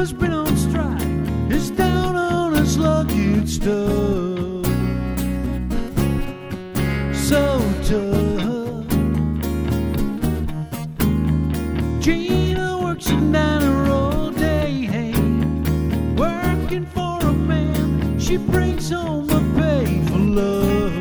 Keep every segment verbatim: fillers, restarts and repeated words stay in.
husband on strike is down on his luggage stuff. So tough. Gina works a diner all day, hey, working for a man. She brings home a pay for love.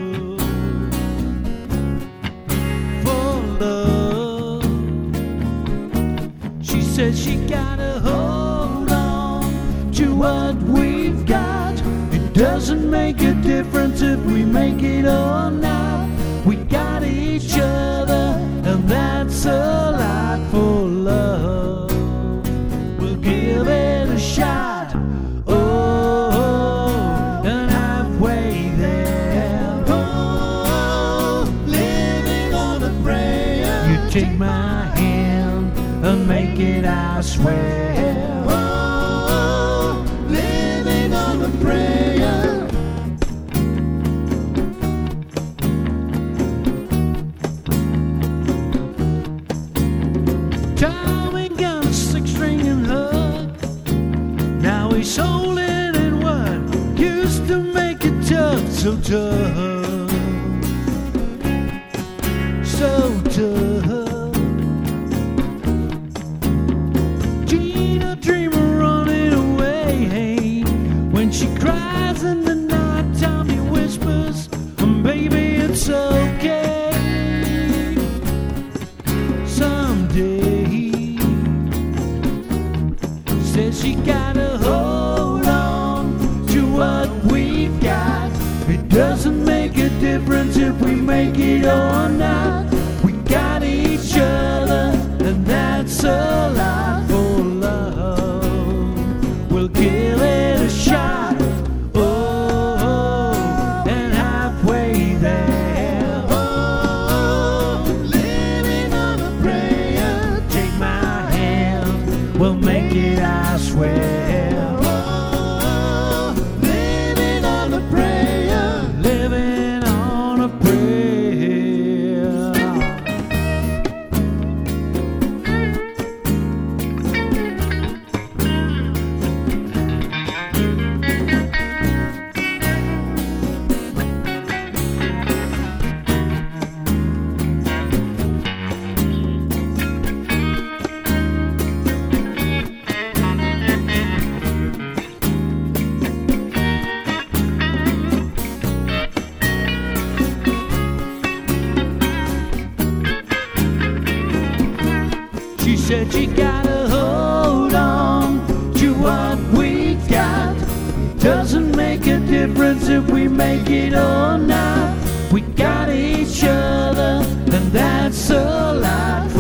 Says she gotta hold on to what we've got. It doesn't make a difference if we make it or not. We got each other, and that's a lot for love. We'll give it a shot. Oh, and halfway there. Oh, living on a prayer. You take my hand and make it, I swear. Oh, living on a prayer. Tommy got a six-string and hook. Now he's holding in what used to make it tough, so tough, so tough. She cries in the night, Tommy whispers, baby, it's okay. Someday, says she gotta hold on to what we've got. It doesn't make a difference if we make it or not. We got each other, and that's a lot for love. We'll give it a shot. We'll make it, I swear. Oh, living on a prayer, living on a prayer. She said you gotta hold on to what we got. Doesn't make a difference if we make it or not. We got each other, and that's a lot